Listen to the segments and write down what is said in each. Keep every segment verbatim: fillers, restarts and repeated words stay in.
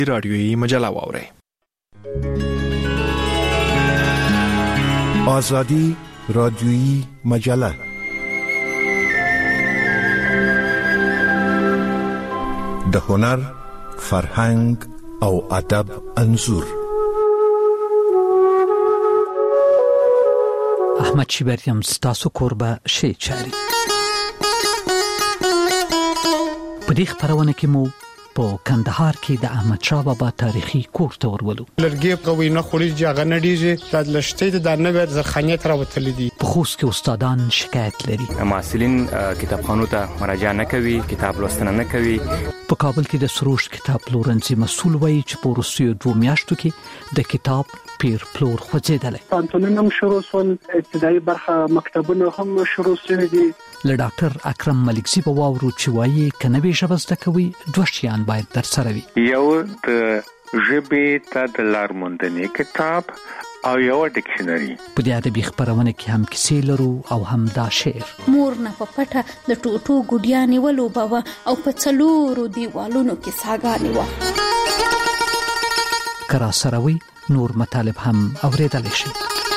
رادیویی مجله واورئ. آزادی رادیویی مجله. د هنر، فرهنګ او ادب انځور. احمد شیبریم ستاسو کوربه شی چاري. په دې خبرونه کې مو په کندهار کې د احمد شاه بابا تاریخي کور ته ورولو. لرګي قوي نه خوري ځاګه نه دیږي د لشتې د نوې زرخانه تر وتل دي. په خوست کې استادان شکایت لري. محصلین کتابخانو ته مراجعه نه کوي، کتاب لوستنه نه کوي. په کابل کې د سروش کتاب پلورنځي مسؤل وایي چې په وروستیو دوه میاشتو کې د کتاب پیر پلور خوځېدلی. پانتونونه هم شروع شول، ابتدایي برخه مکتبونه هم شروع شوي دي. له ډاکټر اکرم ملکزي به واورو چې وایي که نوې ژبه زده کوي دوه شیان باید درسره وي. یو د ژبې ته د لارموندنې کتاب او یو ډکشنري. په دې ادبي خبرونه کې هم کیسې لرو او هم دا شعر. مور نه په پټه د ټوټو ګډیانې ولوبوه او په څلورو دیوالونو کې ساګانې وه. که راسره وي نور مطالب هم اورېدلی شي.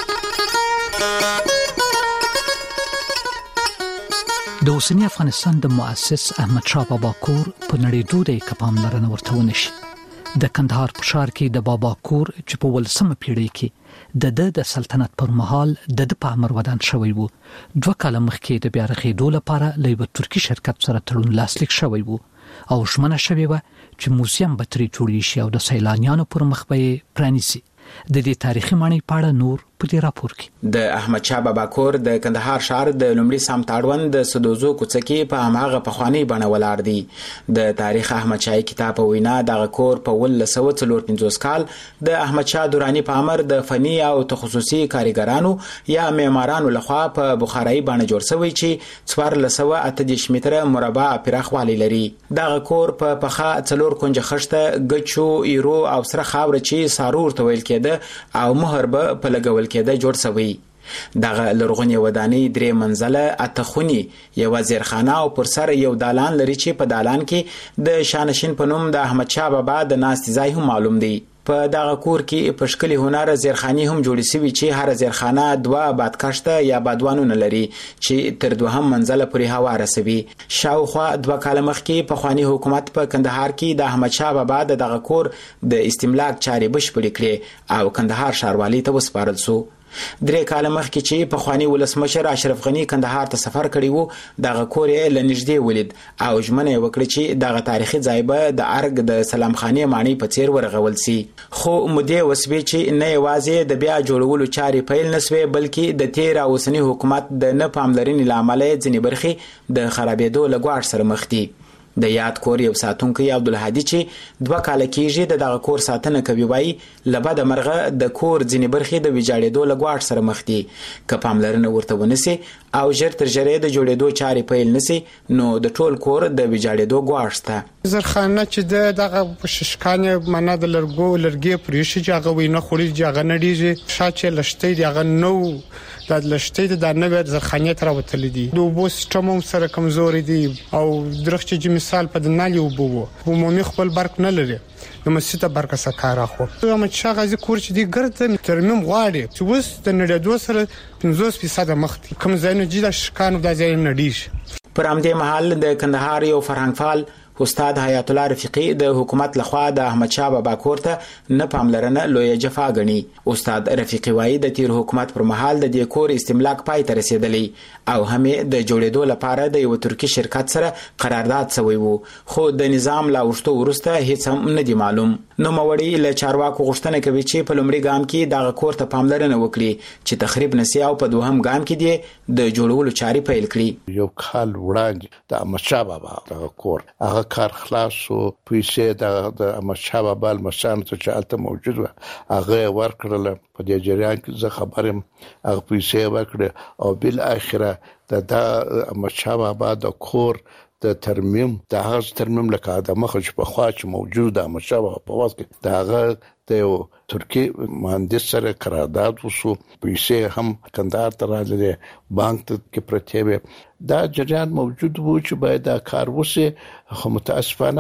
د اوسنی افغانستان د مؤسس احمد شاه بابا کور په نړېدو دی که پاملرنه ورته ونشي. د کندهار په ښار کې د بابا کور چې په ولسمه پیړۍ کې د ده د سلطنت پر مهال د ده په امر ودان شوی و. دوه کاله مخکې د بیا رغېدو لپاره له یوه ترکي شرکت سره تړون لاسلیک شوی و او ژمنه شوې وه چې موزیم به ترې جوړې شي او د سیلانیانو پر مخ به یې پرانیسي. د دې تاریخي ماڼۍ په اړه نور په دې راپور کې. د احمد شاه بابا کور د کندهار ښار د لومړي سمت اړوند د سدوزو کوڅه کې په هماغه پخوانۍ بڼه ولاړ دی. د تاریخ احمد شاهي کتاب په وینا دغه کور په اوولس سوه څلور پنځوس کال د احمد شاه دراني په امر د فني او تخصصي کارګرانو یا معمارانو لخوا په بخارایي بڼه جوړ شوی چې څوارلس سوه اته دېرش متره مربع پراخوالی لري. دغه کور په پخه څلور کونجه خښته، ګچو، ایرو او سره خاوره چې سارور ته ویل کېده او مهر به په لګول کېده جوړ شوی. دغه لرغونې ودانۍ درې منزله، اته خونې، یوه زیرخانه او پر سر یو دالان لري چې په دالان کې د شانشین په نوم د احمد شاه بابا د ناستې ځای هم معلوم دی. په دغه کور کې په ښکلي هنر زیرخانې هم جوړې شوي چې هر زیرخانه دوه بادکشته یا بادوانونه لري چې تر دوهم منزله پورې هوا رسوي. شاوخوا دوه کاله مخکې پخواني حکومت په کندهار کې د احمد شاه بابا د دغه کور د استملاک چارې بشپړې کړې او کندهار ښاروالۍ ته وسپارل شو. درې کاله مخکې چې پخواني ولسمشر اشرف غني کندهار ته سفر کړی و، دغه کور یې له نږدې ولید او ژمنه یې وکړه چې دغه تاریخي ځای به د ارګ د سلام خانې ماڼۍ په څیر ورغول سي. خو مودې وسوې چې نه یوازې د بیا جوړولو چارې پیل نه سوې بلکې د تیر او اوسني حکومت د نه پاملرنې له امله ځینې برخې د خرابېدو له ګواښ سره مخ دي. د یاد کور یو ساتونکی عبدالهادي چې دوه کاله کېږي د دغه کور ساتنه کوي وایي له بده مرغه د کور ځینې برخې د ویجاړېدو له ګواښ سره مخ دي. که پاملرنه ورته ونسي او ژر تر ژره د جوړېدو چارې پیل نسي نو د ټول کور د ویجاړېدو ګواښ شته. زرخانه چې دغه ششکانې معنا د لرګو لرګي پرېښي چې هغه وینه خوري ځاګه نه دیږي. شا چې لشتې دی هغه نو د لشتې د نوې زرخانه تر وتل دي. د اوبو سیستم هم سره کمزوري دي او درخچې چې مثال په دنالي وبو عمومي خپل برق نه لري. د مسجد برکه سکاره خو احمد شاه غازي کور چې دی ګرځي ترمیم غواړي چې وس د نړیدو سره پنځوس فیصد مخ دي. کوم ځایونه چې د شکانو د ځای نه دیږي. پر همدې مهال د کندهار یو فرهنګفال استاد حیات الله رفیقي د حکومت لخوا د احمد شاه بابا کور ته نه پاملرنه لویه جفا ګڼي. استاد رفیقي وایي د تیر حکومت پر مهال د دې کور استملاک پای ته رسیدلی او هم د جوړېدو لپاره د یو ترکي شرکت سره قرارداد شوی وو، خو د نظام لا وشتو ورسته هیڅ هم نه دی معلوم. نو موړی له چارواکو غوښتنه کوي چې په لومړي ګام کې دغه کور ته پاملرنه وکړي چې تخریب نسی او په دوهم ګام کې دی د جوړولو چارې پیل کړي. یو کال وړاندې د احمد شاه بابا دغه کور هغه کار خلاص او پیسې د احمد شاه بابا مشان ته چالت موجود و هغه ورکړل. په دې جریان کې زه خبرم هغه پیسې ورکړه او بل اخره د احمد شاه بابا د کور د ترمیم د هغه ترمیم لکه د مخه چې په خوا چې موجوده مشابه په واسطه د هغه د ترکی مهندس سره قرارداد وشو. پیسې هم کندهار ته راغلي، بانک ته کې پرته وي. دا جریان موجود وو چې باید دا کار وشي، خو متاسفانه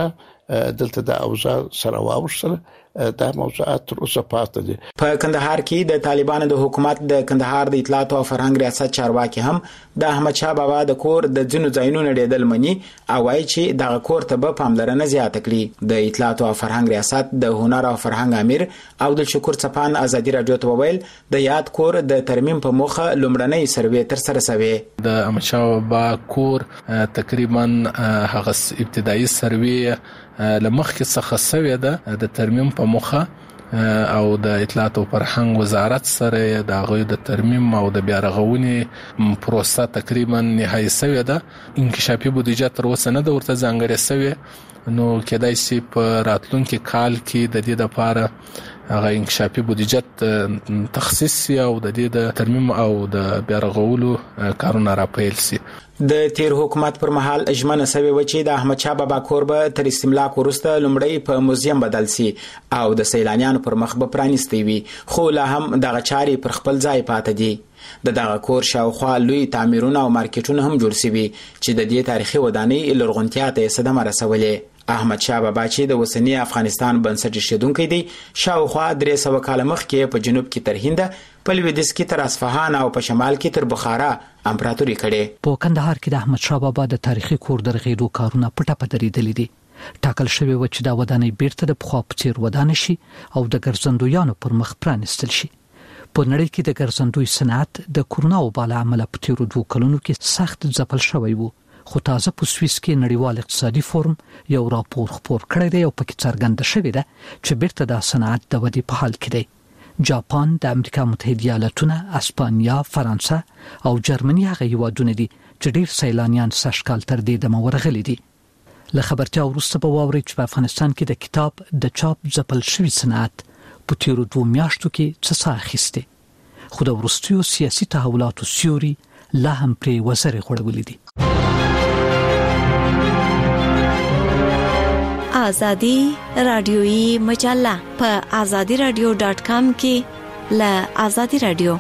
دلته د اوضاع سره واوښتل دا موضوعات تر اوسه پاتې دي. په کندهار کې د طالبانو د حکومت د کندهار د اطلاعات او فرهنګ ریاست چارواکي هم د احمد شاه بابا د کور د ځینو ځایونو نړیدل مني او وايي چې دغه کور ته به پاملرنه زیاته کړي. د اطلاعات او فرهنګ ریاست د هنر او فرهنګ امیر عبدالشکور څپان ازادي رادیو ته وویل د یاد کور د ترمیم په موخه لومړنۍ سروې تر سره شوې. د احمد شاه بابا کور تقریبا هغه ابتدایي سروې لمخکې څخه سوي ده د ترمیم په موخه او د اطلاعات او فرهنګ وزارت سره د غوې د ترمیم او د بیا رغونې پروسه تقریبا نهایی سوي ده. انکشافي بودیجه تر اوسه نه د ورته ځانګړې سوي نو کېدای شي په راتلونکي کال کې د دې لپاره هغه انکشافي بودیجه تخصیص او د دې د ترمیم او د بیا رغولو کارونه راپیل شي. د تیر حکومت پر مهال اجمنه سوي و چې د احمد شاه بابا کور به تر استملاک وروسته لومړی په موزیم بدل شي او د سیلانیانو پر مخ به پرانیستی وي خو لا هم دغه چاري پر خپل ځای پاتې دي. د دغه کور شاوخوا لوی تعمیرونه او مارکیټونه هم جوړ شوي چې د دې تاریخي ودانۍ لرغونتیا ته صدمه رسولې. احمد شاه بابا چې د وسنی افغانستان بنسټ ایښودونکی دی شاوخوا درې سوه کاله مخکې په جنوب کې تر هند په لویدیځ کې تر اصفهان او په شمال کې تر بخارا امپراتوري کړې. په کندهار کې د احمد شاه بابا د تاریخي کور د رغېدو کارونه پټه پټه درېدلې دي. ټاکل شوی و چې دا ودانۍ بیرته د پخوا په څیر ودانه شي او د ګرځندویانو پر مخ پرانیستل شي. په نړۍ کې د ګرځندوی صنعت د کورونا وبا له امله په تیرو دوه کلونو کې سخت ځپل شوی و خو تازه په سویس کې نړیوال اقتصادي فورم یو راپور خپور کړی دی او پکې څرګنده شوی ده چې بیرته د صنعت د ودې په حال کې دی. جاپان، د امریکا متحده ایالاتونه، اسپانیا، فرانسه او جرمني هغه هیوادونه دي چې ډیر سیلانیان سږکال تر دې دمه ورغلي دي. له خبرتیا وروسته به واورئ چې په افغانستان کې د کتاب د چاپ ځپل شوی صنعت په تیرو دوه میاشتو کې څه څه اخیسته خو د وروستیو سیاسي تحولاتو سیوري لا هم پرې وزرې غوړولې دي. آزادی رادیویی مجله په آزادی رادیو ډاٹ کام کې ل آزادی رادیو.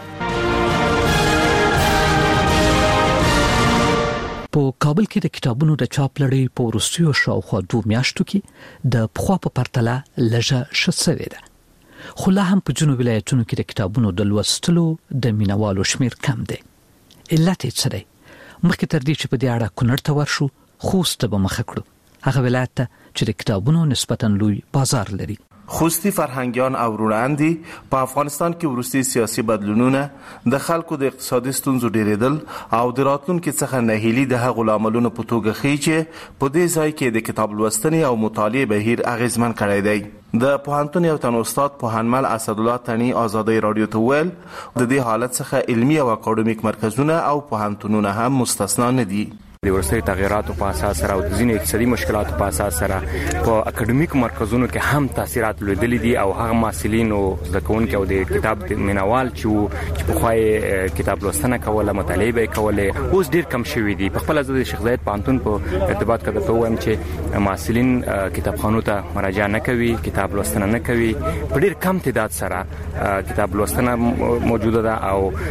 په کابل کې د کتابونو د چاپ لړۍ په وروستیو شاوخوا دوه میاشتو کې د پخوا په پرتله لږه ښه شوې ده. خو لا هم په ځینو ولایتونو کې د کتابونو د لوستلو د مینوالو شمیر کم دی. علت یې څه دی؟ مخکې تر دې چې په دې اړه کونړ ته ورشو خوست ته به مخه کړو. هغه ولایت ته چې د کتابونو نسبتاً لوی بازار لري. خوستی فرهنګیان او وروڼاندي په افغانستان کې وروستي سیاسي بدلونونه د خلکو د اقتصادي ستونزو ډیریدل او د راتلونکي څخه ناهیلي د هغو لاملونو په توګه ښیي چې په دې ځای کې د کتاب لوستنې او مطالعې بهیر اغیزمن کړی دی. د پوهنتون یو تن استاد پوهنمل اسدالله تنی آزادی رادیو ته ویل د دې حالت څخه علمي او اکاډمیک مرکزونه او پوهنتونونه هم مستثنا نه دي. د ورستي تغیراتو په اساس سره او د ځینې اقتصادي مشکلاتو په اساس سره په اکاډمیک مرکزونو کې هم تاثیرات لیدل دي او هغه محصلین او زده کوونکي او د کتاب مینوال چې چې په خوای کتاب لوستنه کوله مطالعه به کوله اوس ډیر کم شوی دي. په خپل ځای شیخ زاید پانتون په ارتباط کې ته وایم چې محصلین کتابخانو ته مراجعه نه کوي، کتاب لوستنه نه کوي، په ډیر کم تعداد سره کتاب لوستنه موجوده ده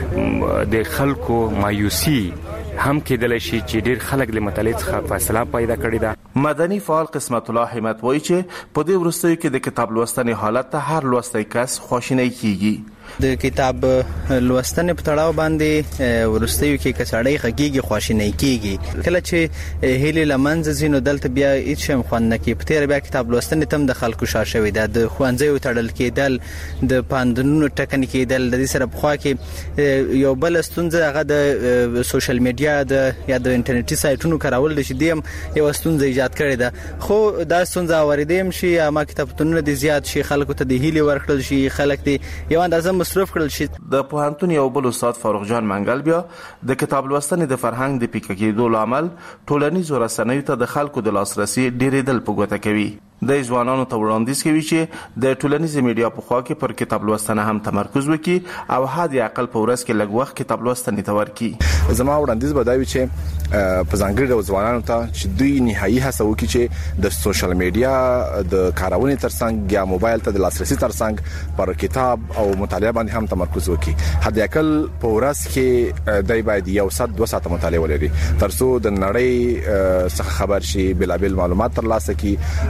او د خلکو مایوسی هم کېدل شي چې ډیر خلک له مطالعې څخه فاصله پیدا کړې ده. مدني فعال قسمت الله حمد وایي چې په دې وروستیو کې د کتاب لوستنې حالت ته هر لوستی کس خواشینی کیږي. د کتاب لوستنې په تړاو باندې ورستیو کې کسړی خګيږي خواشینی کیږي. کله چې هیله لمنځ زینو دلته بیا هیڅ شم خوان نه کی په تیر بیا کتاب لوستنې تم د خلکو شاشوي ده. د خوانځي تړل کېدل، د پاندونو ټکنی کېدل، د دې سره په خوا کې یو بل ستونزه هغه د سوشل میډیا د یا د انټرنیټي سایټونو کارول د شدیم یو ستونزه ایجاد کړې ده. خو دا ستونزه اوریدم شي ما کتابتونونه د زیات شي خلکو ته د هیله ورکړل شي، خلک دي یو اندازه مصرف کړل شي. د پوهنتون یو بل استاد فاروق جان منګل بیا د کتاب لوستنې د فرهنګ د پیکه کېدو لامل ټولنیزو رسنیو ته د خلکو د لاسرسي ډیریدل په ګوته کوي. د ځوانانو ته وړاندیز کوي چې د ټولنیزو میډیا په خوا کې پر کتاب لوستنه هم تمرکز وکړي او حد اقل په ورځ کې لږ وخت کتاب لوستنې ته ورکړي. زما وړاندیز به دا وي چې په ځانګړي ډول ځوانانو ته چې دوی نهایي هڅه وکړي چې د سوشل میډیا د کارونې ترڅنګ یا موبایل ته د لاسرسي ترڅنګ پر کتاب او مطالعه باندې هم تمرکز وکړي. حد اقل په ورځ کې دای باید یو ساعت دوه ساعته مطالعه ولري ترڅو د نړۍ څخه خبر شي، بلابل معلومات ترلاسه کړي او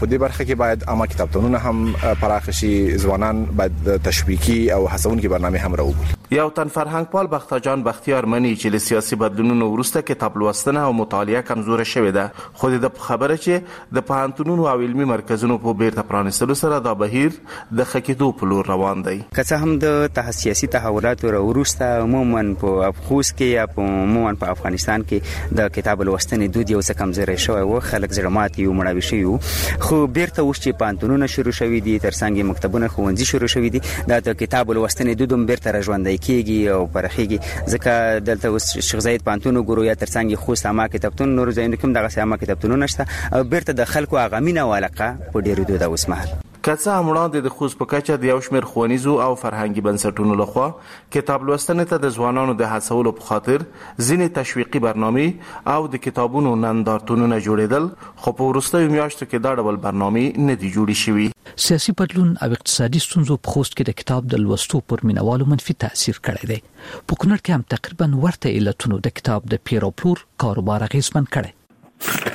په دې برخه کې باید عامه کتابتونونه هم پراخ شي، ځوانان باید تشویقي او هڅونکي برنامه هم راوړي. یو تن فرهنګ پال بختجان بختیار منی چې له سیاسي بدلونونو وروسته کتاب لوستنه او مطالعه کمزوره شوې ده، خو د خبره چې د پوهنتونونو او علمي مرکزونو په بیرته پرانیستلو سره دا بهیر د خکېدو په لور روان دی. که څه هم د سیاسي تحولاتو وروسته عموما په افغوس کې یا په عموما په افغانستان کې د کتاب لوستنې دود یو څه کمزوری شوی و، خلک زړه مات یو مړاوي شوي وو، خو بیرته اوس چې پوهنتونونه شروع شوي دي، ترڅنګ مکتبونه ښوونځي شروع شوي دي، دا د کتاب لوستنې دود هم بیرته راژوندی کېږي او پراخېږي. ځکه دلته اوس شیخ زاید پوهنتون وګورو یا ترڅنګ خوست عامه کتابتون، نورو ځایونو کې هم دغسې عامه کتابتونونه شته او بیرته د خلکو هغه مینه او علاقه په ډېرېدو ده اوس مهال. که څه هم وړاندې د خوست په کچه د یو شمېر ښوونیزو او فرهنګي بنسټونو لخوا کتاب لوستنې ته د ځوانانو د هڅولو په خاطر ځینې تشویقي برنامې او د کتابونو نندارتونونه جوړېدل، خو په وروستیو میاشتو کې دا ډول برنامې نه دي جوړې شوي. سیاسي بدلون او اقتصادي ستونزو په خوست کې د کتاب د لوستو پر مینوالو منفي تاثیر کړی دی. په کونړ کې هم تقریبا ورته علتونو د کتاب د پیر او پلور کاروبار اغېزمن کړی.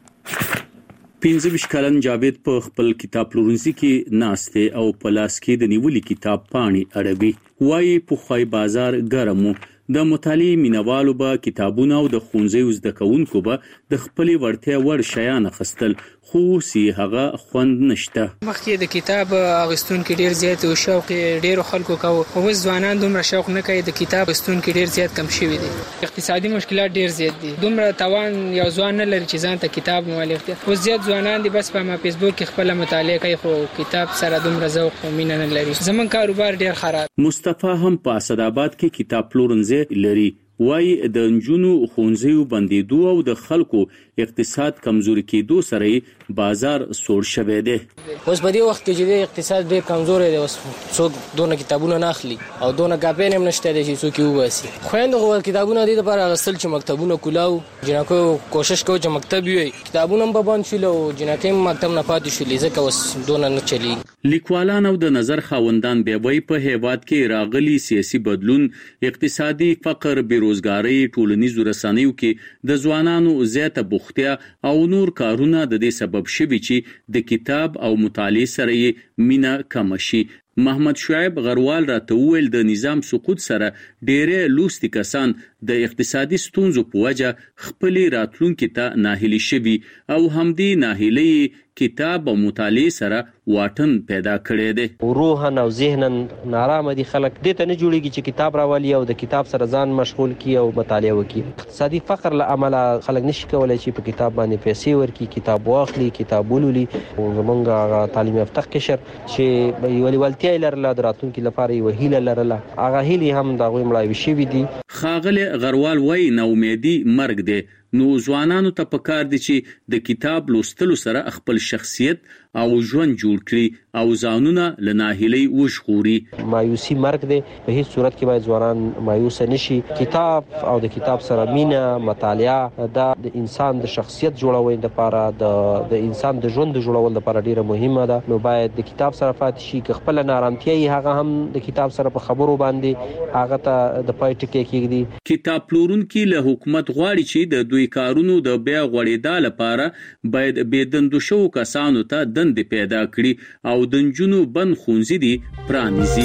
پنځه ویشت کلن جاوید په خپل کتاب پلورنځي کې ناسته او په لاس کې د نیولې کتاب پاڼې اړوي. وایي په خوای بازار ګرمو، د مطالعې مینوالو به کتابونه او د ښوونځیو زده کوونکو به د خپلې وړتیا وړ شیان اخیستل، خو اوس هغه خوند نشته. مخکې د کتاب اخیستونکي ډېر زیات او شوق ډېرو خلکو کوو، خو اوس ځوانان دومره شوق نه کوي، د کتاب اخیستونکي ډېر زیات کم شوي دي. اقتصادي مشکلات ډېر زیات دي، دومره توان یو ځوان نه لري چې ځان ته کتاب مالک دی. اوس زیات ځوانان دي بس په فیسبوک کې خپل مطالعه کوي، خو کتاب سره دومره ذوق او مینه نه لري. زمون کاروبار ډېر خراب. مصطفی هم په اسداباد کې کتاب پلورنځي لري. وای د انجونو ښوونځیو بندیدو او د خلکو اقتصاد کمزوري کېدو سره بازار سوړ شوی دی. اوس په دې وخت کې چې د اقتصاد ډېر کمزوري دی، اوس څوک دونه کتابونه نه اخلي او دونه کاپین هم نشته دی چې څوک یې وباسي. خویندو خو کتابونه دې لپاره اخیستل چې مکتبونه کولاو، جنکو کوشش کوو چې مکتب وي، کتابونه هم به بند شول او جنکې هم مکتب نه پاتې شولې، ځکه اوس دونه نه چلیږي. لیکوالان او د نظر خاوندان بیا وایي په هیواد کې راغلي سیاسي بدلون، اقتصادي فقر، بیروزګاري، ټولنیزو رسنیو کې د ځوانانو زیاته بوختیا او نور کارونه د دې سبب شوي چې د کتاب او مطالعې سره یې مینه کم شي. محمد شعیب غروال راته وویل د نظام سقوط سره ډېری لوستي کسان د اقتصادي ستونزو په وجه خپلې راتلونکي ته ناهیلي شوي او همدې ناهیلۍ کتاب او مطالعې سره واټن پیدا کړی دی. روحاً او ذهناً نارامه دي خلک، دې ته نه جوړیږي چې کتاب راولي او د کتاب سره ځان مشغول کړي او مطالعه وکړي. اقتصادي فقر له امله خلک نشي کولای چې په کتاب باندې پیسې ورکړي، کتاب واخلي، کتاب ولولي. زمونږ هغه تعلیم یافته قشر چې یوه لیوالتیا یې لرله، د راتلونکي لپاره یوه هیله لرله، هغه هیلې هم د هغوی مړاوي شوي دي. ښاغلی غروال وایي ناامیدي مرګ دی، نو ځوانانو ته پکار دي چې د کتاب لوستلو سره خپل شخصیت او ژوند جوړ کړي او ځانونه له ناهیلۍ وژغوري. مایوسي مرګ دی، په هیڅ صورت کې باید ځوانان مایوسه نشي. کتاب او د کتاب سره مینه، مطالعه دا د انسان د شخصیت جوړولو لپاره، د د انسان د ژوند جوړولو لپاره ډیره مهمه ده. نو باید د کتاب سره پاتې شي، که خپل نارامتیا یې هغه هم د کتاب سره په خبرو باندې هغه ته د پای ټکی کېږدي. کتاب پلورونکي له حکومت غواړي چې د دوی کارونو د بیا غوړېدا لپاره باید بېدندو شوو کسانو ته دندې پیدا کړي او د نجونو بند ښوونځي دي پرانیزي.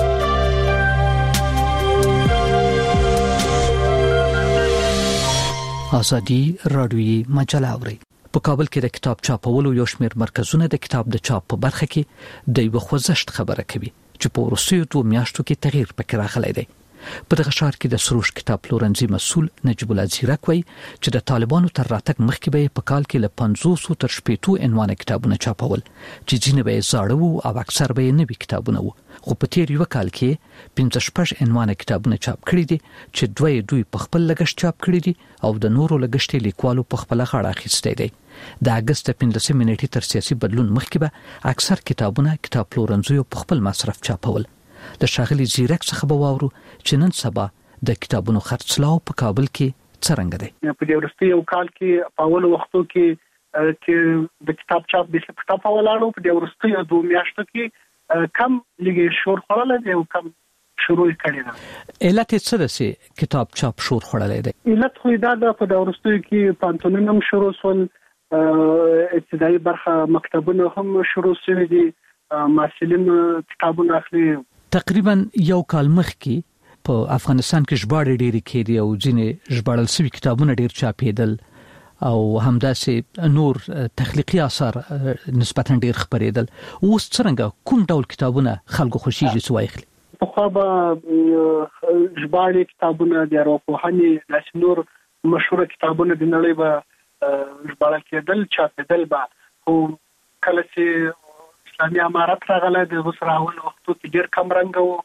ازادي راډیويي مجله اوري. په کابل کې د کتاب چاپولو یو شمېر مرکزونه د کتاب د چاپ په برخه کې د یو خوځښت خبره کوي چې په وروستیو دوه میاشتو کې تغییر پکې راغلی دی. په دغه ښار کې د سروش کتاب پلورنځي مسؤل نجیب الله زیرک وایي چې د طالبانو تر راتګ مخکې به په کال کې له پنځوس تر شپږ عنوانه کتابونه چاپول، چې ځینې به یې زاړه وو او اکثر به یې نوي کتابونه وو. خو په تیر یو کال کې پنځه شپږ عنوانه کتابونه چاپ کړي دي چې دوی دوی په خپل لګښت چاپ کړي دي او د نورو لګښت لیکوالو په خپل غاړه اخیستی دی. د اگست پنځلسمې نیټې تر سیاسي بدلون مخکې به اکثر کتابونه کتاب پلورنځیو په خپل مصرف چاپول. د ښاغلي زیرک څخه به واورو چې نن سبا د کتابونو خرڅلاو په کابل کې څرنګه دی. په دې ورستي یو کال کې په اول وختو کې چې د کتاب چاپ د کتاب په ولاړو په دې ورستي یو دوه میاشتو کې کم لګي شور خړل دی او کم شروع کړی دی. علت څه ده چې کتاب چاپ شور خړل دی؟ علت خو دا د په دې ورستي کې پانتونم شروع سول ابتدایي برخه مکتبونه هم شروع شوي دي، محصلین کتابونه اخلي. تقریبا یو کال مخکې په افغانستان کې ژباړې ډېرې کېدې او ځینې ژباړل شوي کتابونه ډېر چاپېدل او همداسې نور تخلیقي آثار نسبتاً ډېر خپرېدل. اوس څرنګه کوم ډول کتابونه خلکو خوښیږي چې واخلي؟ پخوا به ژباړې کتابونه د ارواپوهنې داسې نور مشهوره کتابونه د نړۍ به ژباړل کېدل، چاپېدل به. خو کله چې اسلامي امارت راغلی د اوس راول وختو کې ډېر کم رنګه وو.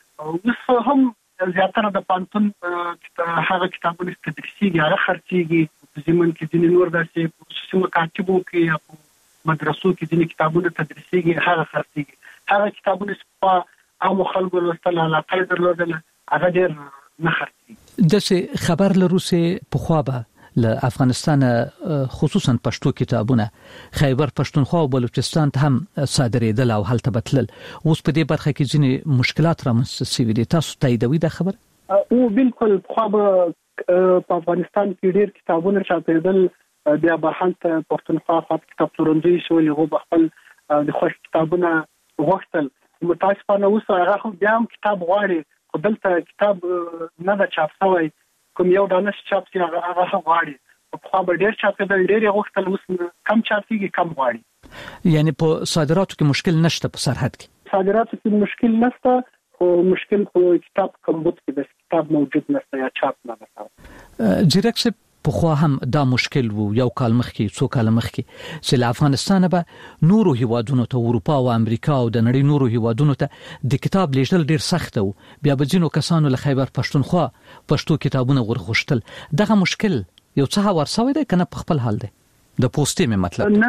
اوس هم زیاتره د پانتون هغه کتابونه تدریسیږي، هغه خرڅېږي. زمون کې ځینې نور داسې خصوصي مکاتبو کې یا په مدرسو کې ځینې کتابونه تدریسیږي، هغه خرڅېږي. هغه کتابونه چې په عامو خلکو لوستل علاقه یې درلودله هغه ډېر نه خرڅېږي. داسې خبر لرو چې پخوا به له افغانستان خصوصا پښتو کتابونه خیبر پښتونخوا او بلوچستان ته هم صادرېدل او هلته بتلل. اوس په دې برخه کې ځینې مشکلات رامنځته شوي دي. تاسو تاییدوي دا خبر؟ او بالکل خو به په افغانستان کې ډېر کتابونه چاپېدل، بیا به هلته پښتونخوا خاط کتاب پلورنځي شول، هغه خپل د خوښ کتابونه غوښتل. متاسفانه اوس هغه هم بیا هم کتاب غواړي، خو دلته کتاب نه ده چاپ شوی. کوم یو دانه چاپ شي هغه هغه غواړي. خو به ډېر چاپېدل، ډېر یې غوښتل، اوس کم چاپېږي، کم غواړي. یعنی په صادراتو کې مشکل نشته؟ په سرحد کې صادراتو کې مشکل نشته، خو مشکل خو کتاب کمبود کې د کتاب موجود نشته یا چاپ نه ده. جیرک صاحب په خو هم دا مشکل وو یو کال مخکې، څو کال مخکې چې له افغانستان به نورو هیوادونو ته، اروپا او امریکا او د نړۍ نورو هیوادونو ته د کتاب لیږل ډیر سخت وو. بیا به ځینو کسانو له خیبر پښتونخوا پښتو کتابونه ورغوښتل. دغه مشکل یو څه ورسوي دی کنه په خپل حال دی؟ د پوسټې مې مطلب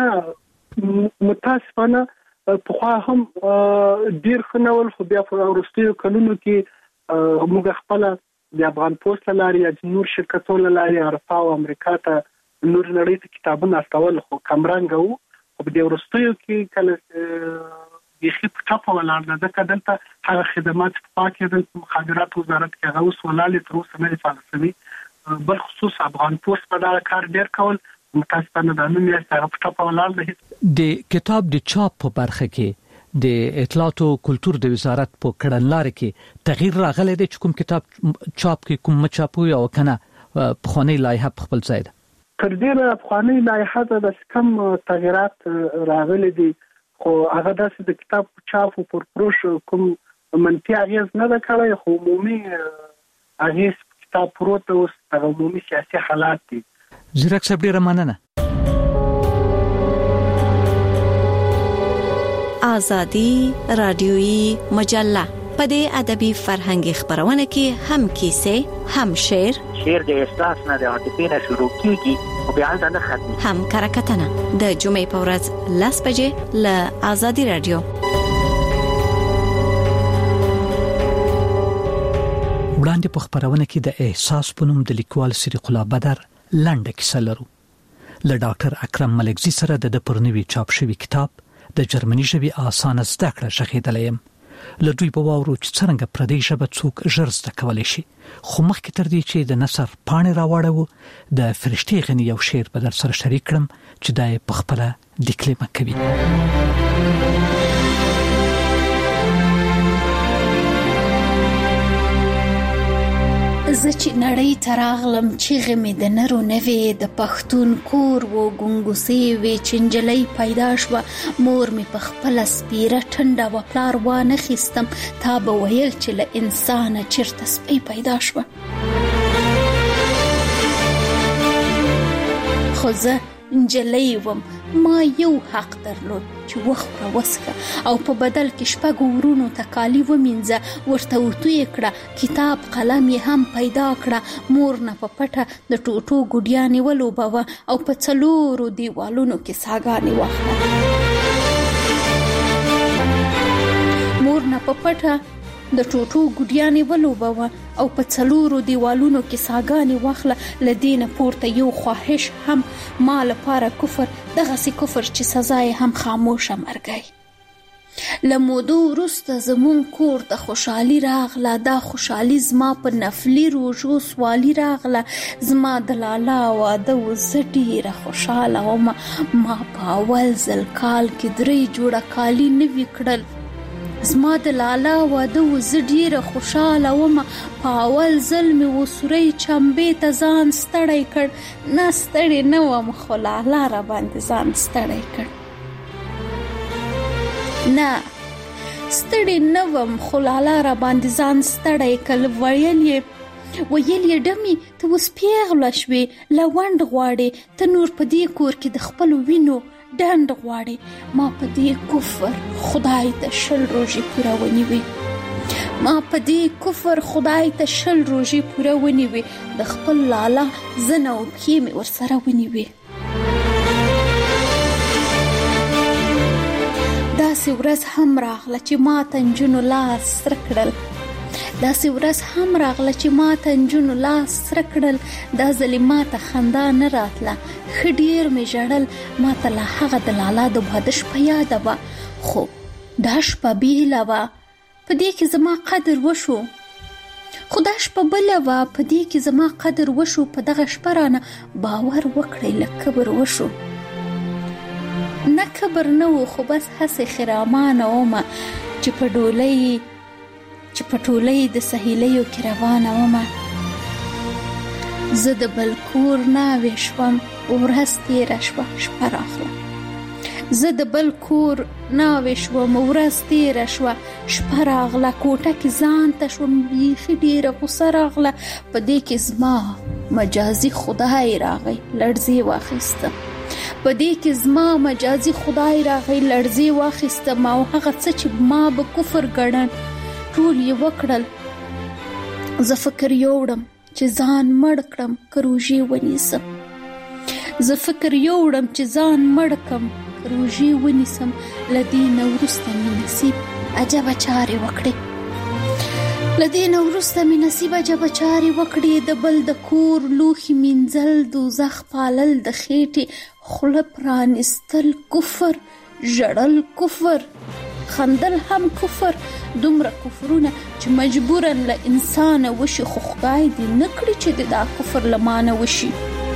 نه، متاسفانه په خو هم ډیر خنول، خو بیا په وروستیو کلونو کې موږ خپل د افغان پوسټ لاري یا نور شرکتونو لاري اروپا او امریکا ته نور نړۍ ته کتابونه استول، خو کمرنګ وو. خو په دې ورستیو کې کله بيخي په ټاپه ولاړ ده، ځکه دلته هغه خدمات په پاکه د مخابرات وزارت کې هغه اوس ولالي تر اوسه نه فعالوي. بل خصوص افغان پوسټ په دا کار ډیر کول، متاسفانه د نن یې هغه په ټاپه ولاړ ده. د کتاب د چاپ په برخه کې د اطلاعات او کلتور د وزارت په کړنلارې کې تغییر راغلی دی چې کوم کتاب چاپ کې کوم چاپوي او کنه په خونی لایحه په خپل ځای ده؟ تر دې په خونی لایحه د کم تغیرات راغلي دي، خو هغه داسې د کتاب چاپ او پر پروش کوم منفي اغیز نه ده کړی، خو عمومي اغیز کتاب پروت اوس د عمومي سیاسي حالات دي. زیرک صاحب ډیره مننه. آزادی رادیویی مجله په دې ادبي فرهنګي خبرونه کې هم کیسه، هم شعر، شعر د احساس نه د عاطفې نه شروع کیږي او بیا د ختمي، هم کرکټنه د جمعې په ورځ لاس بجې له آزادی رادیو. وړاندې په خبرونه کې د احساس په نوم د لیکوال سریق الله بدر لنډه کیسه لرو. له ډاکټر اکرم ملکزي سره د پرنوي چاپ شوی کتاب د جرمني ژبې اسانه زده کړه شخېدلې يم. له دوی په واورو چې څنګه پردي ژبه څوک ژر زده کولی شي. خو مخکې تر دې چې د نثر پاڼې راوړو، د فرشتي غني یو شعر به در سره شریک کړم چې دا یې په خپله ډیکلیمه کوي. زه چې نړۍ ته راغلم چیغې مې د نرو نوې د پښتون کور و ګونګوسې وې چې نجلۍ پیدا شوه. مور مې په خپله سپیره ټنډه وه، پلار وانخیستم تا به ویل چې له انسانه چېرته سپی پیدا شوه. خو زه نجلۍ وم، ما یو حق درلود چې وخوره وسکه او په بدل کې شپږ ورونو ته کالي ومینځه، ورته وتوی کړه، کتاب قلم یې هم پیدا کړه. مور نه په پټه د ټوټو ګوډیانې ولوبوه او په څلورو دیوالونو کې ساګانې واخله. مور نه په پټه د ټوټو ګوډیانې ولوبوه او په څلورو دیوالونو کې ساګانې واخله. له دې نه پورته یو خواهش هم، ما لپاره کفر، دغسې کفر چې سزا یې هم خاموشه مرګی. لمودو وروسته زمون کور ته خوشحالي راغله. دا خوشحالي زما په نفلي روژو سوالي راغله. زما د لالا واده و، زه ډېره خوشحاله وم. ما په اول ځل کال کې درې جوړه کالي نوي کړل. زما د لالا واده و، زه ډېره خوشحاله وم. په اول ځل مې وسورۍ چمبې ته ځان ستړی کړ. نه ستړی نه وم، خو لالا را باندې ځان ستړی کړ. نه ستړی نه وم، خو لالا را باندې ځان ستړی کړ. ویل یې ویل یې ډمې ته اوس پیغله شوې، لونډ غواړې، ته نور په دې کور کې د خپلو وینو ډنډ غواړې. ما په دې کفر خدای ته شل روژې پوره ونیوې. ما په دې کفر خدای ته شل روژې پوره ونیوې. د خپل لالا زنه او پښې مې ورسره ونیوې. داسې ورځ هم راغله چې ما ته نجونو لاس سره کړل. داسې ورځ هم راغله چې ما ته نجونو لاس سره کړل. دا ځلې ما ته خندا نه راتله، ښه ډېر مې ژړل. ما ته لا هغه د لالا د واده شپه یاده وه، خو دا شپه بېله وه. په دې کې زما قدر وشو، خو دا شپه بله وه. په دې کې زما قدر وشو. په دغه شپه رانه باور وکړئ له کبر وشو. نه کبر نه و، خو بس هسې خرامانه ومه چې په ډولۍ چې په ټولۍ د سهیلیو کې روانه ومه. زه د بل کور ناوې شوم، ورځ تېره شوه، شپه راغله. زه د بل کور ناوې شوم، ورځ تېره شوه، شپه راغله. کوټه کې ځان ته شوم، بیخي ډېره غوسه راغله. په دې کې زما مجازي خدای راغی، لړزې واخیسته. په دې کې زما مجازي خدای راغی، لړزې واخیستم. او هغه څه چې ما به کفر ګڼل ټول یې وکړل. زه فکر یوړم چې ځان مړ کړم که روژې ونیسم. زه فکر یوړم چې ځان مړ کړم که روژې ونیسم. له دې نه وروسته مې نصیب عجبه چارې وکړې. له دې نه وروسته مې نصیب عجبه چارې وکړې. د بل د کور لوښي مینځل، دوزخ پالل، د خېټې خوله پرانیستل کفر، ژړل کفر، خندل هم کفر. دومره کفرونه چې مجبورا له انسانه وشي، خو خدای دې نه کړي چې دا کفر له مانه وشي.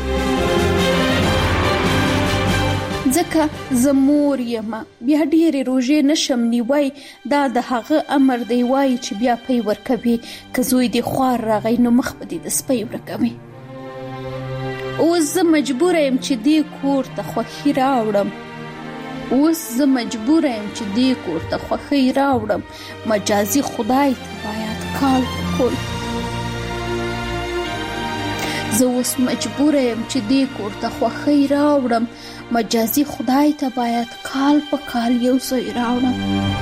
ځکه زه مور یم، بیا ډېرې روژې نشم نیوی. دا د هغه امر دی، وایي چې بیا پی ورکوي. که زوی دې خوار راغی نو مخ به دې د سپی ورکوي. اوس زه مجبوره یم چې دې کور ته خوښي راوړم. اوس زه مجبوره یم چې دې کور ته خوښي راوړم. مجازي خدای ته باید کال کول. زه اوس مجبوره یم چې دې کور ته خوښي راوړم. مجازي خدای ته باید کال په کال یو ځای راوړم.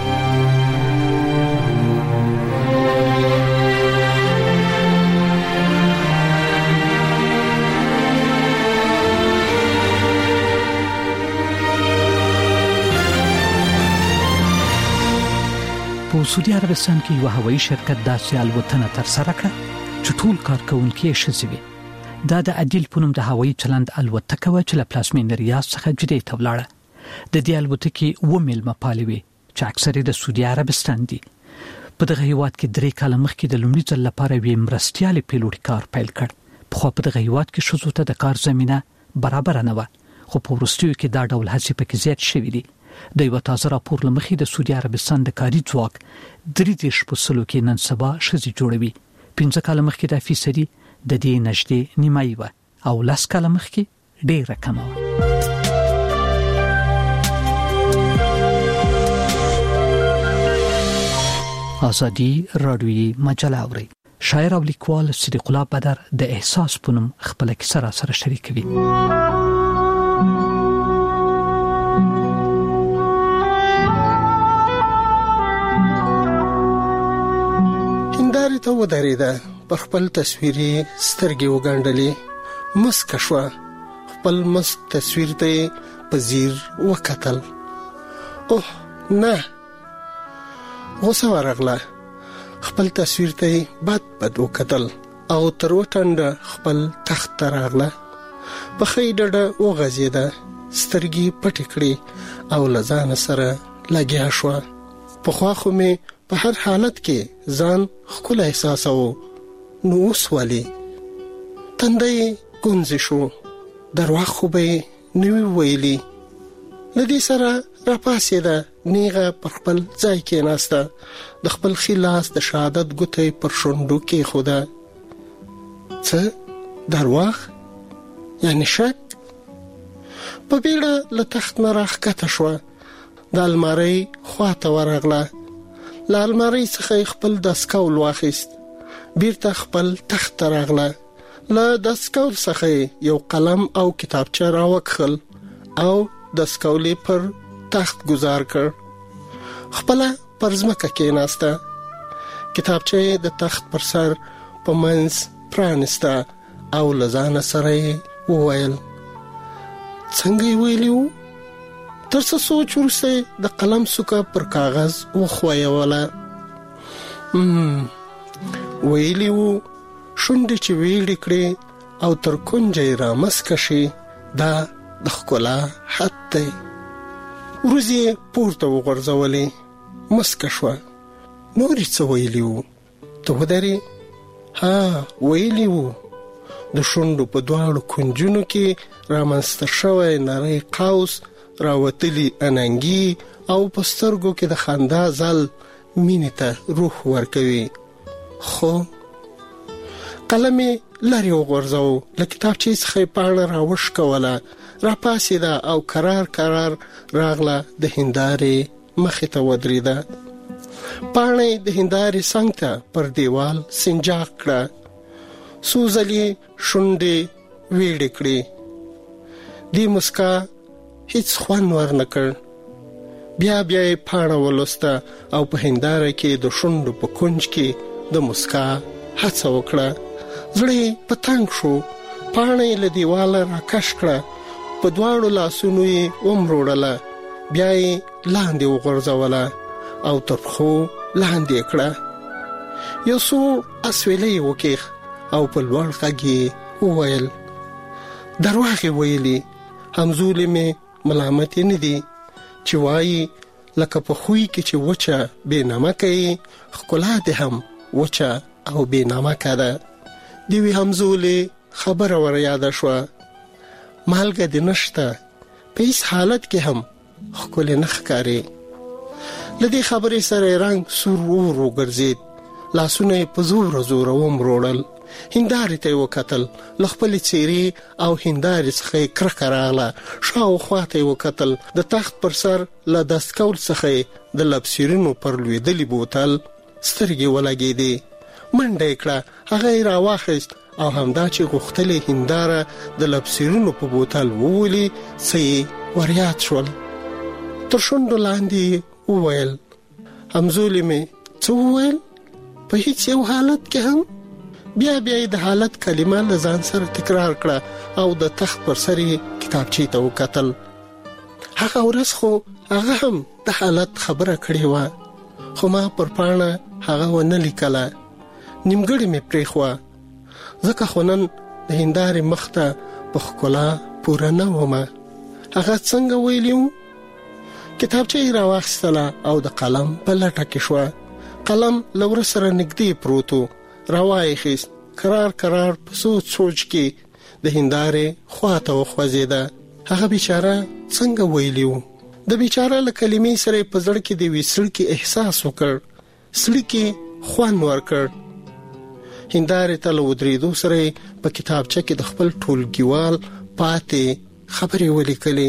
په سعودي عربستان کې یو هوایي شرکت داسې الوتنه ترسره کړه چې ټول کارکونکي یې ښځې وې. دا د عدل په نوم د هوایي چلند الوتکه وه چې له پلازمینې ریاض څخه جدې ته ولاړه. د دې الوتکې اووه میلمه پالې وې چې اکثر یې د سعودي عربستان دي. په دغه هیواد کې درې کاله مخکې د لومړي ځل لپاره یوې مرستیالې پیلوټ کار پیل کړ. پخوا په دغه هیواد کې ښځو ته د کار زمینه برابره نه وه، خو په وروستیو کې دا ډول هڅې پکې زیات شوي دي. د یو تازه راپور له مخې د سعودي عربستان د کاري ځواک درې دېرش په سلو کې نن سبا ښځې جوړوي. پنځه کاله مخکې دا فیصدي د دې نږدې نیمایي وه او لس کاله مخکې ډېره کمه وه. ازادي راډیویي مجله اورئ. شاعر او لیکوال صدیق الله بدر د احساس په نوم خپله کیسه راسره شریکوي. هندارې ته ودرېده، پر خپل تصویري سترګې وګنډلې، مسکه شوه، خپل مسک تصویر ته په ځیر وکتل. اوه نه، غوسه ورغله، خپل تصویر ته بد بد وکتل او تر وټنډه خپل تخت ته راغله. په ښۍ ډډه وغځېده، سترګې پټې کړې او له ځانه سره لګیا شوه. په خوا خو مې په هر حالت کې ځان ښکلی احساسوو، نو اوس ولې تندی ګونځې شو، درواغ خو به یې نه وي ویلي. له دې سره راپاڅېده، نیغه پر خپل ځای کېناسته، د خپل ښي لاس د شهادت ګوته پر شونډو کېښوده. څه درواغ؟ یعنې شک؟ په بیړه له تخت نه راښکته شوه، د المارۍ خواته ورغله، له المارۍ څخه خپل دستکول واخیست، بیرته خپل تخت ته راغله، له دستکول څخه یو قلم او کتابچه راوکښل او دستکول پر تخت گذار کړ. خپله پر ځمکه کېناسته، کتابچه د تخت پر سر په منځ پرانسته او له ځانه سره یې وویل. څنګه یې ویلي وو؟ تر څه سوچ وروسته د قلم څوکه پر کاغذ وښویوله. ویلي وو شونډې چې ویلې کړې او تر کونجه یې رامسکه شي، دا د ښکلا حد دی. وروځې یې پورته وغورځولې، مسکه شوه. نور یې څه ویلي وو؟ ته ودرې؟ ها، ویلي وو د شونډو په دواړو کنجونو کې رامنځته شوی نری قوس، راوتلي اننګي او په سترګو کې د خندا ځل مینې ته روح ورکوي. خو قلم یې لرې وغورځاوه، له کتابچې څخه یې پاڼه راوشکوله، راپاڅېده او کرار کرار راغله د هندارې مخې ته ودرېده. پاڼه یې د هندارې څنګ ته پر دیوال سنجاق کړه، څو ځلې شونډې ویړې کړې. دې مسکا هیڅ خوند ورنه کړ. بیا بیا یې پاڼه ولوسته او په هنداره کې د شونډو په کنج کې د مسکا هڅه وکړه. زړه په تنګ شو، پاڼه یې له دیواله راکش کړه، په دواړو لاسونو یې ومروړله، بیا یې لاندې وغورځوله او تر پښو لاندې کړه. یو څو اسویلې یې وکیښ او په لوړ غږ یې وویل. درواغ یې ویلي، همزولې مې ملامت یې نه دي چې وایي لکه په خوی کې چې وچه بې نمکه یې، ښکلا دې هم وچه او بې نمکه ده. د وی همزولې خبره ور یاده شوه. مالګه دې نشته، په هیڅ حالت کې هم ښکلې نه ښکارې. له دې خبرې سره رنګ سور ور وګرځېد، لاسونه یې په زور زور ومروړل. هندارې ته یې وکتل، له خپلې څېرې او هندارې څخه یې کرکه راغله. شاوخوا ته یې وکتل، د تخت پر سر له دستکول څخه یې د لبسیرونو پر لوېدلي بوتل سترګې ولګېدې. منډه یې کړه، هغه یې راواخیست او همدا چې غوښتلې هنداره د لبسیرونو په بوتل وولي، څه یې وریاد شول. تر شونډو لاندې وویل. همزولې مې څه وویل؟ په هیڅ یو حالت کې هم؟ بیا بیا یې د حالت کلمه له ځان سره تکرار کړه او د تخت پر سر یې کتابچې ته وکتل. هغه ورځ خو هغه هم د حالت خبره کړې وه، خو ما پر پاڼه هغه ونه لیکله، نیمګړې مې پرېښوه، ځکه خو نن د هندارې مخ ته په ښکلا پوره نه ومه. هغه څنګه ویلي وو؟ کتابچه یې راواخیستله او د قلم په لټه کې شوه. قلم له وره سره نږدې پروت و، راوایخیست، کرار کرار په سوچ سوچ کې د هندارې خواته وخوځېده. هغه بیچاره څنګه ویلي وو؟ د بیچاره له کلمې سره په زړه کې د یوې سړکې احساس وکړ، سړکې خوند ورکړ. هندارې ته له ودرېدو سره په کتابچه کې د خپل ټولګیوال پاتې خبرې ولیکلې.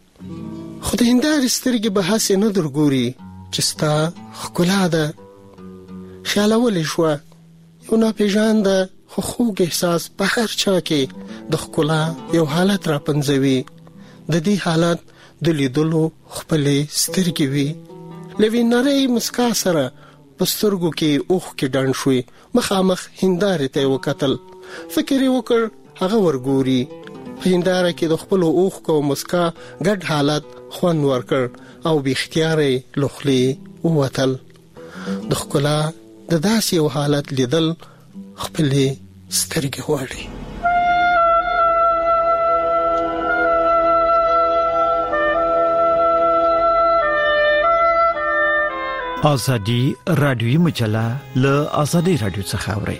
خو د هندارې سترګې به هسې نه درګوري چې ستا ښکلا ده. خیالولی شوه، یو ناپېژانده خو خوږ احساس په هر چا کې د ښکلا یو حالت راپنځوي. د دې حالت د لیدلو خپلې سترګې وي. له یوې نرۍ مسکا سره په سترګو کې اوښکې ډنډ شوې. مخامخ هندارې ته یې وکتل، فکر یې وکړ هغه ورګوري. په هنداره کې د خپلو اوښکو او مسکا ګډ حالت خوند ورکړ او بې اختیاره یې له خولې ووتل. د ښکلا د داسې یو حالت لیدل خپلې سترګې غواړي. ازادي رادیوي مجله له ازادي رادیو څخه اوري.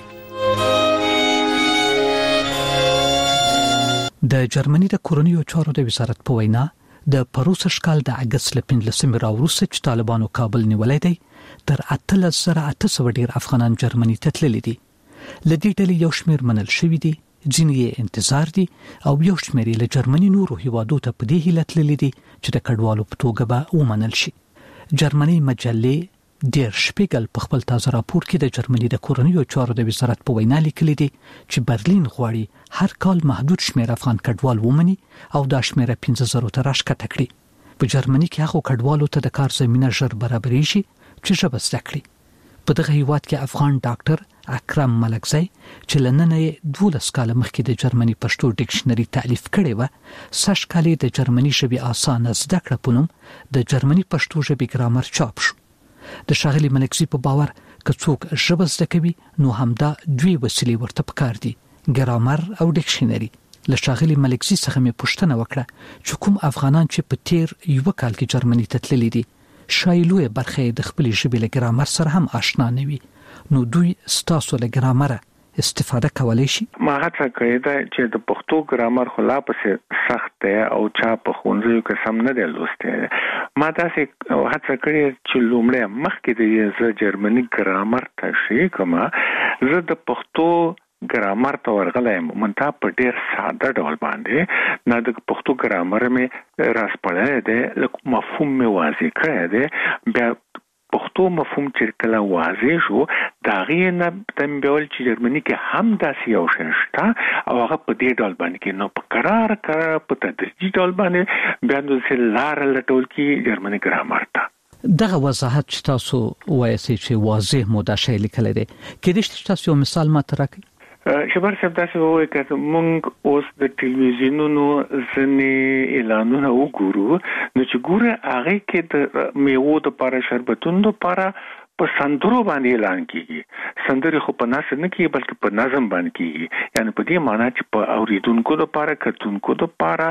د جرمني د کورنیو چارو د وزارت په وینا د پروسه شکال د اگست لپاره راوروسه چې طالبانو کابل نیولای دی تر اتلس زره اته سوه ډیر افغانان جرمني ته تللي دي. لدې ډلې یو شمېر منل شوی دي، ځینې انتظار دي او یو شمېر له جرمني نورو هیوادو ته په دې هیله تللي دي چې د کډوالو په توګه به ومنل شي. جرمني مجلې ډیر شپیګل په خپل تازه راپور کې د جرمني د کورنیو چارو د وزارت په وینا لیکلي دي چې برلین غواړي هر کال محدود شمېر افغان کډوال ومني او دا شمېر پنځه زره ته راښکته کړي. په جرمني کې هغو کډوالو ته د کار زمينه ژر برابرې شي چې ژبه زده کړي. په دغه هیواد کې افغان ډاکټر اکرم ملکزی چې لننه دولس کال مخکې د جرمني پښتو ډکشنري تالیف کړي و، سږ کال د جرمني ژبې اسانه زده کړه په نوم د جرمني پښتو ژبې ګرامر چاپ شو. د ښاغلي ملکزی په باور که څوک ژبه زده کوي نو همدا دوی وسیلې ورته پکار دي، ګرامر او ډکشنري. له ښاغلي ملکزی څخه مې پوښتنه وکړه چې کوم افغانان چې په تیر یو کال کې جرمني ته تللي دي شایلوه برخه د خپل ژبې له ګرامر سره هم آشنا نه وي، نو دوی ستاسو له ګرامره استفاده کولای شي. ما هڅه کړې ده چې د پښتو ګرامر خلا پسې سخت دی او چا په ښوونځیو کې سم نه دی لوستی. ما داسې هڅه کړې چې لومړی مخکې د زه جرمني ګرامر تشریح کوم، زه د پښتو ګرامر ته ورغلم منتها په ډیر ساده ډول باندې نه د پښتو ګرامر مې راسپړی دی، مفهوم مې واضح کړی دی. بیا پښتو مفهوم چې کله واضح شو دا غي نه تمبول چې جرمني کې هم داسې یو شنشتا او هغه په دې ډول باندې کې نو په قرار قرار په تدریجي ډول باندې بیا د لار لټول کې جرمني ګرامر ته دغه وضاحت چې تاسو وایي چې واضح مو دا شی لیکل دي. کله چې تاسو یو مثال ماته راکړئ. شبر صاحب تاسو وایي چې مونږ اوس د ټلویزیونونو ځنې اعلانونه وګورو نو چې ګوره هغه کې د میوو د لپاره شربتونو لپاره په سندرو باندې اعلان کیږي. سندري خو په ناس نه کیږي بلکې په نظم باندې کیږي، یعنی په دې معنی چې په اوریدونکو لپاره کتونکو لپاره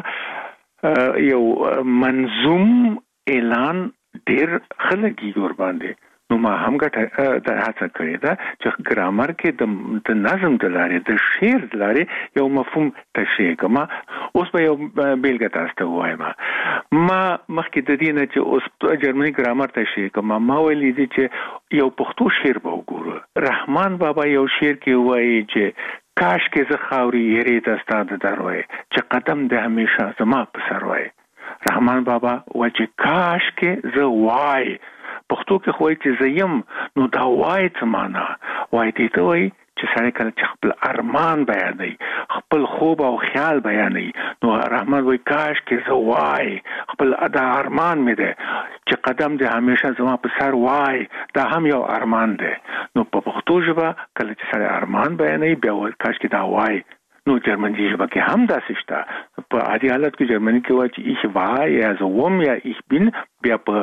یو منظوم اعلان ډیر خلګي ور باندې. نو ما هم ګټه د هڅه کړې ده چې ګرامر کې د نظم د لارې د شعر د لارې یو مفهوم تشریح کوم. اوس به یو بیلګه تاسو ته وایم. ما مخکې د دې نه چې اوس جرمني ګرامر تشریح کوم ما ویلي دي چې یو پښتو شعر به وګورو. رحمان بابا یو شعر کې وایي چې کاش کې زه خاوري یری دستا د دروي چې قدم د همیشه زما په سر وای. رحمان بابا وایي چې کاش کې زه وای پښتو کې خوای چې زیم نو دا وای څه معنا وای دې ته وای چې سړی کله چې خپل ارمان بیانوي خپل خوب او خیال بیانوي نو رحمان وای کاش کې زه وای خپل ادا ارمان مې ده چې قدم دې همیشه زما په سر وای دا هم یو ارمان ده. نو په پښتو ژبه کله چې سړی ارمان بیانوي بیا وای کاش کې دا وای. نو جرمني ژبه کې هم داسې شته. په عادي حالت کې جرمني کې وای چې ich war یا زوم یا ich bin بیا په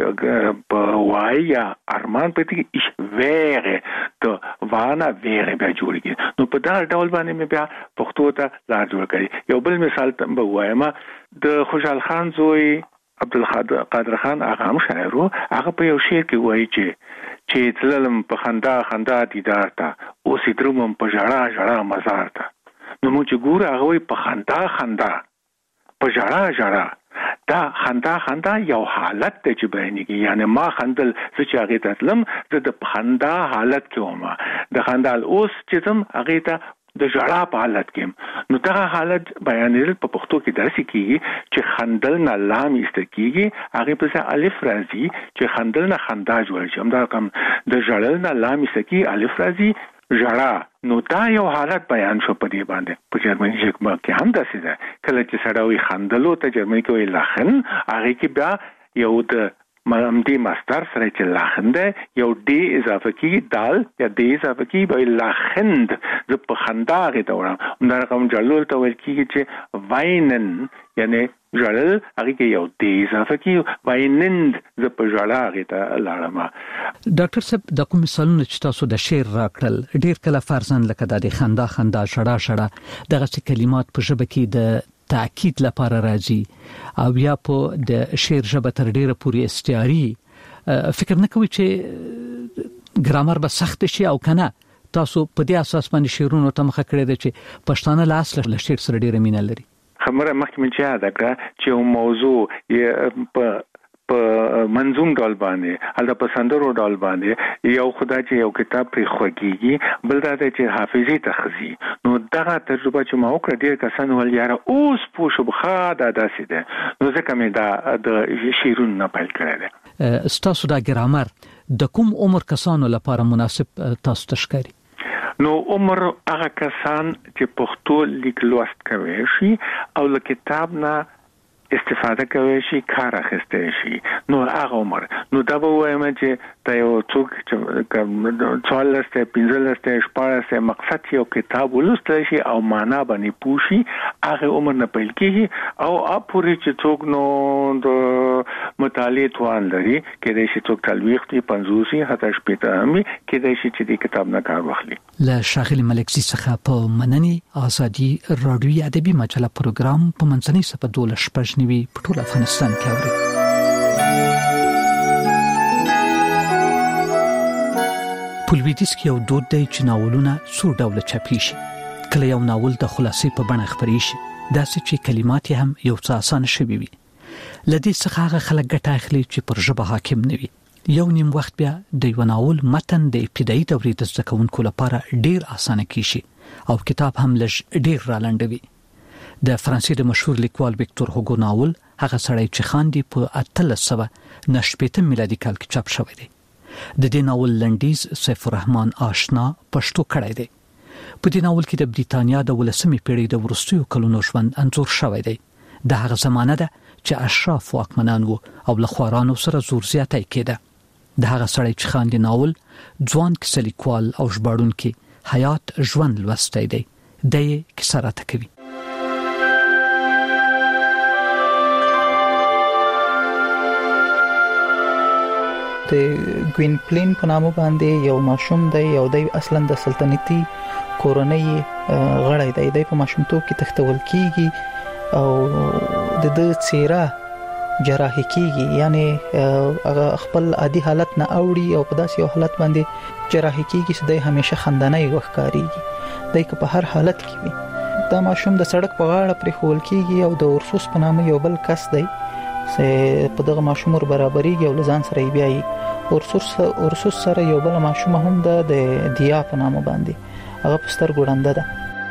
په وای یا ارمان پته کې ich wäre ته وانا wäre بیا جوړیږي. نو په دا ډول باندې مې بیا پښتو ته لار جوړ کړی. یو بل مثال ته به وایم د خوشحال خان زوی عبدالقادر خان هغه هم شاعر و. هغه په یو شعر کې وایي چې چې تللم په خندا خندا دیدار ته اوس دروم په ژړا ژړا مزار ته. نو مو چې ګوره هغه په خندا خندا په ژړا ژړا دا خندا خندا یو حالت ته چې بیانېږي، یعنی ما خندل چې هغه ته تلم زه د خندا حالت کې وم، د خندال اوس چې تم هغه ته د ژړا په حالت کې. نو دا حالت بیانېدل په پښتو کې درس کیږي چې خندل نه لام است کیږي هغه په الف راځي چې خندل نه خندا جوړ شي. هم دا کوم د ژړل نه لام است کی الف راځي ژړا. نو دا یو حالت بیان شو په دې باندې. په جرمني ژبه کې هم داسې ده کله چې سړی خندلو ته جرمني کې وی لاخن هغه کې بیا یو د مدې ماستر سره چې لاخند یو ډي اضافه کی دال یا ډي اضافه کی به لاخند ز په خندا غي دورم دا رقم جلول ته ویل کیږي چې واینن یعنی جړل هغه کې یو ډي اضافه کی واینند ز په جړا غي ته لاړم. ډاکټر صاحب د کوم مثالونه چې تاسو د شعر راکړل ډیر کله فرضاً لکه د خندا خندا شړا شړا دغه کلمات په ژبه کې د تاکید لپاره راځي او یا په د شعر ژبه تر ډیره پورې استعاری فکر نه کوي چې ګرامر به سخت شي او کنه تاسو په دې اساس باندې شعرونو ته مخه کړی دی چې پښتانه لاس له شعر سره ډیره مینه لري. خبره مخکې من چې دا کړه چې موضوع یې په په منظوم ډول باندې البته په سندرو ډول باندې یو خدای چې یو کتاب پر خوږیږي بل دا چې حافظي تخزي نو دغه تجربه چې ما وکړه ډیر کسان ول یاره اوس پوښو بخا دا داسې ده نو ځکه مې دا د شیرون نه پیل کړل. ستاسو دا ګرامر د کوم عمر کسانو لپاره مناسب تاسو تشکاري؟ نو عمر هغه کسان چې پښتو لیک لوست کوي شي او له کتاب نه استفاده کوي شي کار اخیسته شي نو هغه عمر نو دا به وایم چې دا یو څوک چې څوال لسته پنځل لسته شپږ مقصد یو کتاب ولوستل شي او معنا باندې پوښي هغه عمر نه پیل کیږي او اپوري چې څوک نو د مطالعه توان لري کله چې څوک تلويختي پنځوسي حتی شپږ هم کله چې د کتاب نه کار واخلي. له شاغلی ملکزي څخه په منني ازادي رادیوي ادبي مجله پروګرام په منځنۍ صفه دوله شپږ نوي په ټول افغانستان کې اوري. په لویدیځ کې یو دود دی چې ناولونه څو ډوله چاپي شي. کله یو ناول د خلاصې په بڼه خپرې شي داسې چې کلمات هم یو څه اسانه شوي وي. لدې څخه هغه خلک ګټه اخلي چې پر ژبه حاکم نه وي. یو نیم وخت بیا د یو ناول متن د ابتدایي دورې د زده کوونکو لپاره ډیر اسانه کیږي او کتاب هم لږ ډیر رالنډوي. د فرانسې د مشهور لیکوال ویکتور هوګو ناول هغه سړی چې خاندي په اتلس سوه نهه میلادي کال کې چاپ شوی دی. د دې ناول لنډیز سیف الرحمن آشنا پښتو کړی دی. په دې ناول کې د بریتانیا د ولسمې پیړۍ د وروستیو کلونو ژوند انځور شوی دی. د هغه زمانه ده چې اشراف واکمنان وو او له خوارانو سره زور زیاتی کېده. د هغه سړی چې خاندي ناول ځوان کیسه لیکوال او ژباړونکی حیات ژوند لوستی دی. د یې کیسه راته کوي. د ګوینپلین په نامه باندې یو ماشوم دی او د اصلا د سلطنتي کورنۍ غړی دی. د په ماشومتوب کې تختول کیږي او د د څیره جراحي کیږي یعنی هغه خپل عادي حالت نه اوړي او په داسې یو حالت باندې جراحي کیږي چې د همیشه خندنۍ وښکاریږي. د په هر حالت کې وي. دا ماشوم د سړک په غاړه پرې خول کیږي او د ورسوس په نامه یو بل کس دی چې په دغه ماشوم ور برابرېږي او لزان سره یې بیاي. ورسوس ورسوس سره یو بل ماشوم هم د دیا په نامه باندې هغه پستر ګړنده ده.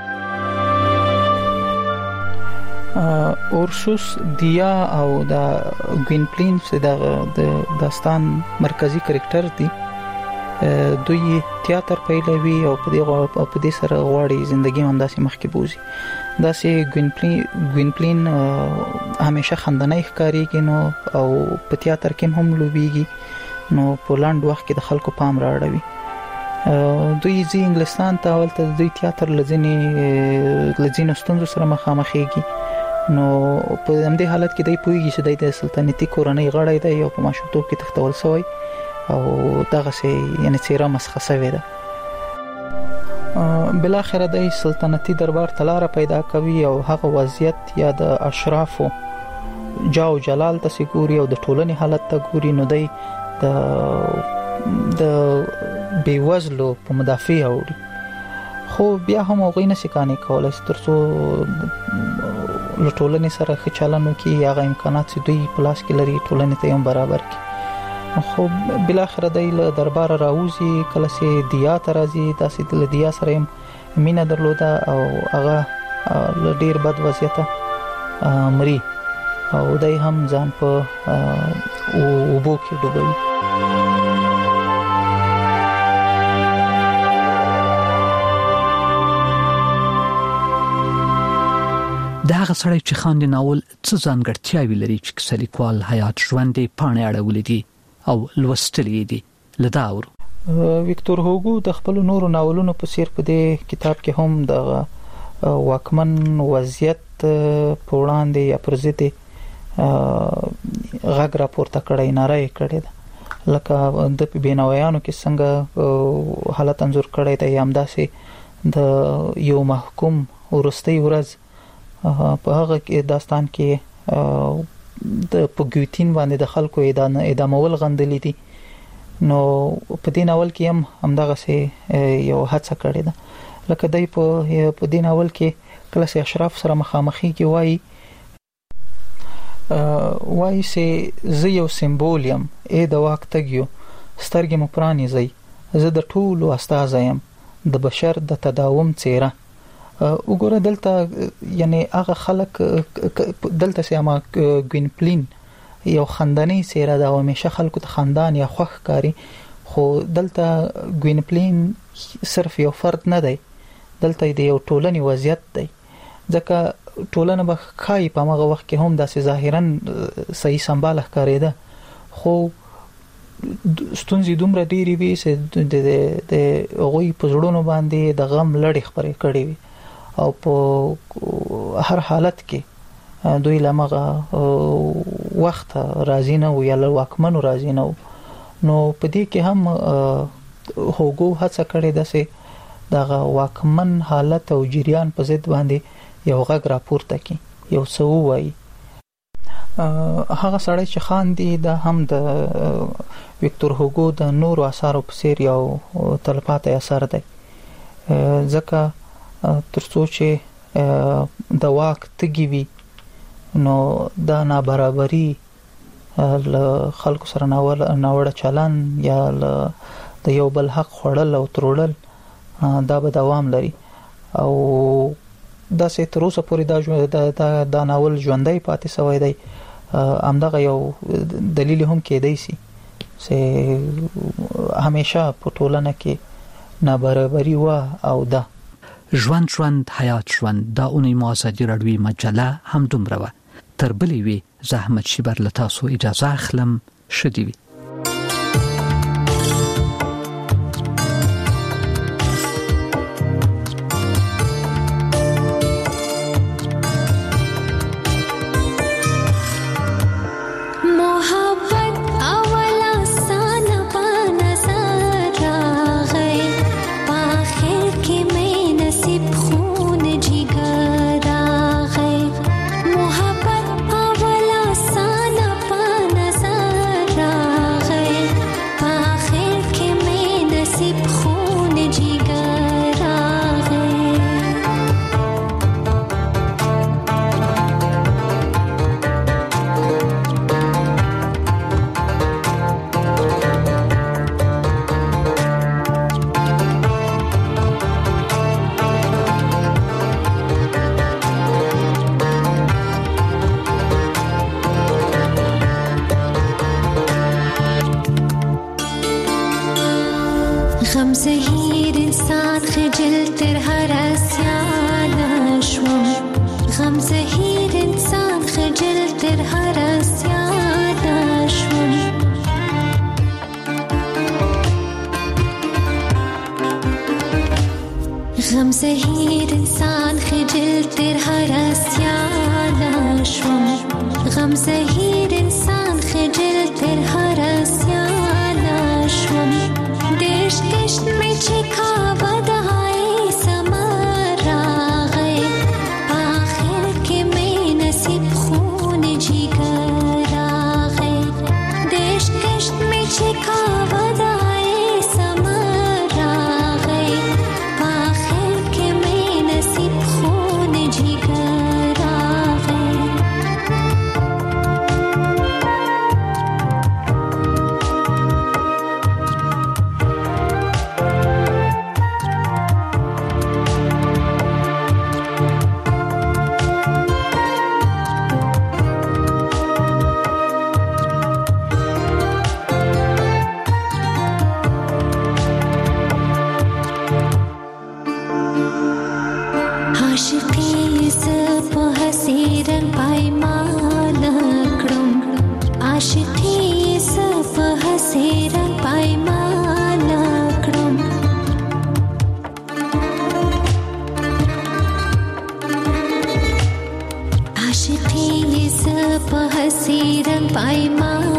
اورسوس دیا او د ګوینپلین چې د داستان مرکزی کریکټر دی دوی تیاتر پیلوي او په دې په دې سره غواړي ژوندۍ هم داسې مخکې بوزي. داسې ګوینپلین ګوینپلین همیشه خندنۍ ښکاریږي نو او په تیاتر کې هم لوبيږي نو په لاند وخت کې د خلکو پام راړوي. دوی ځي انګلستان ته ولته دوی تیاتر لزنی لزینو ستونزو سره مخامخېږي نو په همدې حالت کې دوی پوهیږي چې د سلطنتي کورنۍ غړی دی او په ماشومتوب کې تختول شوی او دغه سي یعنی څیره مسخه شوی ده. بل اخر د سلطنتي دربار تلاره پیدا کوي او هغه وضعیت یا د اشرافو جاو جلال ته سګوري او د ټولنې حالت ته ګوري نو دی د د بیوزلو په مدافع اوري. خو بیا هم هغه نه سکانې کولای ترڅو له ټولنې سره ښه چلند وکړي هغه امکانات چې دوی په لاس کې لري ټولنې ته هم برابر کړي. خو بل اخر د دربار راوځي کله چې دیا ته راځي داسې د دیا سره مینه درلوده او هغه ډیر بد وضعیت مري او دای هم ځان په اوبو کې ډوبوي. د هغه سړی چې خاندي ناول څه ځانګړتیاوې لري چې کیسه لیکوال حیات ژوندۍ پاڼې اړولې دي او لوستلې دي. لداور ویکتور هوګو د خپل نورو ناولونو په څیر په دې کتاب کې هم د واکمن وضعیت په وړاندې یا پر ضد غږ راپورته کړی ناره یې کړې ده لکه د بینوایانو کې څنګه حالت انځور کړی دی یا همداسې د یو محکوم ورستۍ ورځ په هغه کې داستان کې د پګوتین باندې د خلکو اعدامول غندلې دي. نو په دې ناول کې هم همدغه سي یو هڅه کړې ده لکه دای په په دې ناول کې کله سي اشراف سره مخامخي کې وایي وایي سي زه یو سمبول یم اې د واک تګیو سترګې مو پرانیزي زه د ټولو استاد یم د بشر د تداوم چیرې وګوره دلته یعنی هغه خلک دلته سیما ګوینپلین یو خندنی سیره دا همیشه خلکو ته خندان یا خوخ کاری خو دلته ګوینپلین صرف یو فرد نه دی دلته د یو ټولنې وضعیت دی ځکه ټولنه به خای په هغه وخت کې هم داسې ظاهرا صحیح سمبال ښکارېده خو ستونزې دومره ډېرې وي چې د د هغوی په زړونو باندې د غم لړۍ خپرې کړې وي او په هر حالت کې دوی لمغه وخت راځي نه وي یا واکمنو راځي نه نو په دې کې هم هوګو هڅه کړې ده چې دغه واکمن حالت او جریان په ضد باندې یو غږ راپورته کړي یو څه وایي هغه سړی چې خان دی د هم د وکتور هوګو د نورو اثارو په څیر یو تلپاتې اثر دی ځکه ترڅو چې د واک تګي وي نو دا نابرابري ل خلکو سره ناوړه ناوړه چلن یا د یو بل حق خړل او ترول دا به دوام لري او دا سه تر اوسه پورې دا دا د ناول ژوندۍ پاتې سوی دی همدغه یو دلیل هم کېدای شي چې همیشه په ټولنه کې نابرابري و او دا ژوند ژوند حیات ژوند دا اونۍ موازدي راډیوي مجله هم دومره و تر بلې وي زحمت شبر لتاسو اجازه اخلم شدي وي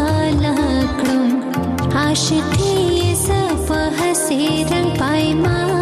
عاشقی ز په حسین پایما